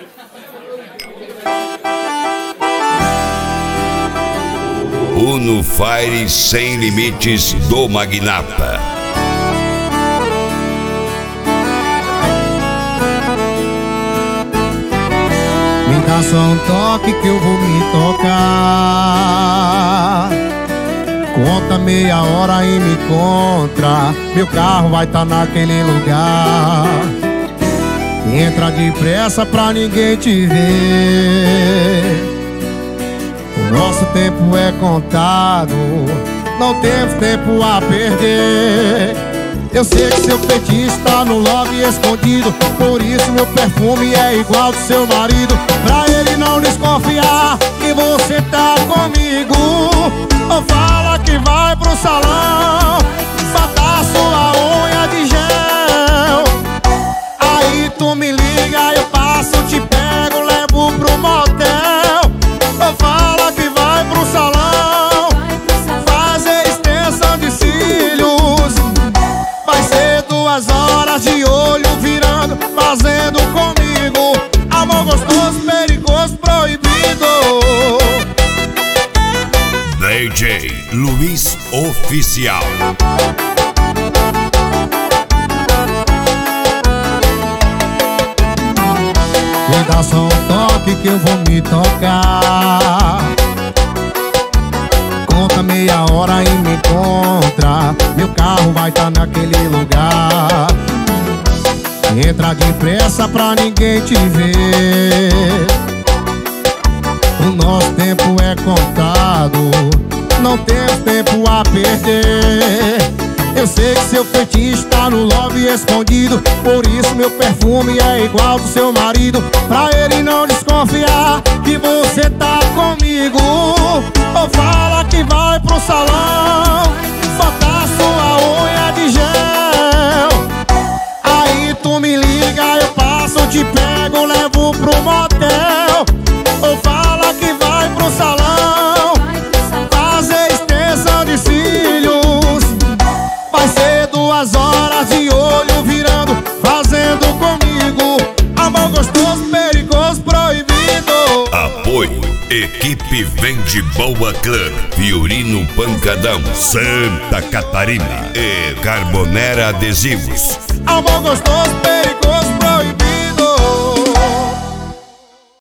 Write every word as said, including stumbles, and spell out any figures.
Uno Fire Sem Limites do Magnata. Me dá só um toque que eu vou me tocar. Conta meia hora e me encontra. Meu carro vai tá naquele lugar. Entra depressa pra ninguém te ver. O nosso tempo é contado, não temos tempo a perder. Eu sei que seu feitiço tá no lobby escondido, por isso meu perfume é igual do seu marido. Pra ele não desconfiar que você tá comigo, ou fala que vai pro salão botar sua unha de gel. Aí tu me liga, eu passo, te pego, levo pro motel. Ou fala que vai pro salão fazer extensão de cílios. Vai ser duas horas de olho virando, fazendo comigo amor gostoso, perigoso, proibido. D J Luiz Oficial. Me dá só um toque que eu vou me tocar. Conta meia hora e me encontra. Meu carro vai tá naquele lugar. Entra depressa pra ninguém te ver. O nosso tempo é contado, não temos tempo a perder. Eu sei que seu feitiço tá no lobby escondido, por isso meu perfume é igual do seu marido. Pra ele não desconfiar que você tá comigo, ou fala que vai pro salão botar sua unha de gel. Aí tu me liga, eu passo, te pego, levo pro motel. Ou fala que vai pro salão fazer extensão de cílios. Vai ser duas horas de olho virando, fazendo comigo amor gostoso, perigoso, proibido. Apoio Equipe Vende Boa Club, Fiorino Pancadão, Santa Catarina e Carbonera Adesivos. Amor gostoso, perigoso, proibido.